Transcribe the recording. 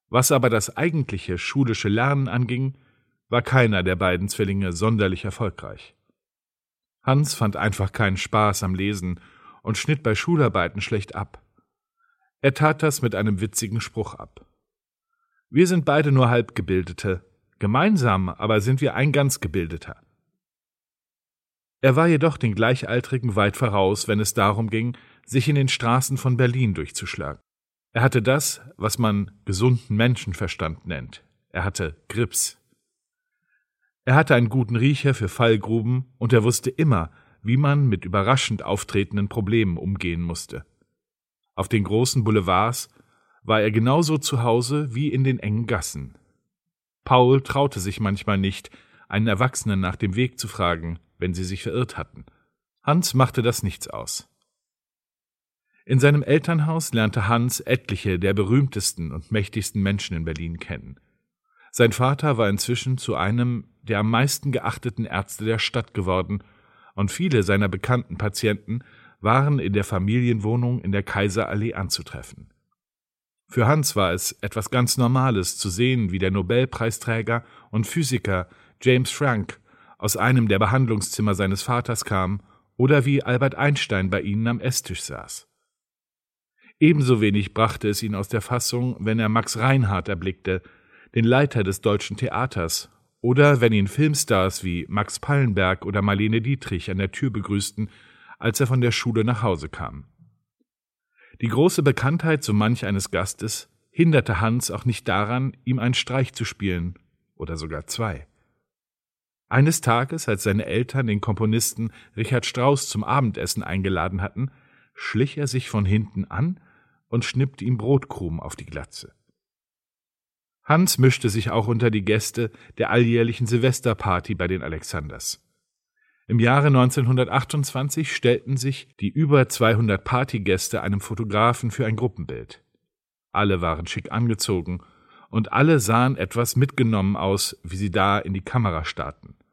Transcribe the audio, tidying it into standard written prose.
Was aber das eigentliche schulische Lernen anging, war keiner der beiden Zwillinge sonderlich erfolgreich. Hans fand einfach keinen Spaß am Lesen und schnitt bei Schularbeiten schlecht ab. Er tat das mit einem witzigen Spruch ab. Wir sind beide nur Halbgebildete, gemeinsam aber sind wir ein ganz Gebildeter. Er war jedoch den Gleichaltrigen weit voraus, wenn es darum ging, sich in den Straßen von Berlin durchzuschlagen. Er hatte das, was man gesunden Menschenverstand nennt. Er hatte Grips. Er hatte einen guten Riecher für Fallgruben und er wusste immer, wie man mit überraschend auftretenden Problemen umgehen musste. Auf den großen Boulevards war er genauso zu Hause wie in den engen Gassen. Paul traute sich manchmal nicht, einen Erwachsenen nach dem Weg zu fragen, wenn sie sich verirrt hatten. Hans machte das nichts aus. In seinem Elternhaus lernte Hans etliche der berühmtesten und mächtigsten Menschen in Berlin kennen. Sein Vater war inzwischen zu einem der am meisten geachteten Ärzte der Stadt geworden, und viele seiner bekannten Patienten waren in der Familienwohnung in der Kaiserallee anzutreffen. Für Hans war es etwas ganz Normales zu sehen, wie der Nobelpreisträger und Physiker James Franck aus einem der Behandlungszimmer seines Vaters kam oder wie Albert Einstein bei ihnen am Esstisch saß. Ebenso wenig brachte es ihn aus der Fassung, wenn er Max Reinhardt erblickte, den Leiter des Deutschen Theaters, oder wenn ihn Filmstars wie Max Pallenberg oder Marlene Dietrich an der Tür begrüßten, als er von der Schule nach Hause kam. Die große Bekanntheit so manch eines Gastes hinderte Hans auch nicht daran, ihm einen Streich zu spielen, oder sogar zwei. Eines Tages, als seine Eltern den Komponisten Richard Strauss zum Abendessen eingeladen hatten, schlich er sich von hinten an und schnippte ihm Brotkrumen auf die Glatze. Hans mischte sich auch unter die Gäste der alljährlichen Silvesterparty bei den Alexanders. Im Jahre 1928 stellten sich die über 200 Partygäste einem Fotografen für ein Gruppenbild. Alle waren schick angezogen und alle sahen etwas mitgenommen aus, wie sie da in die Kamera starrten.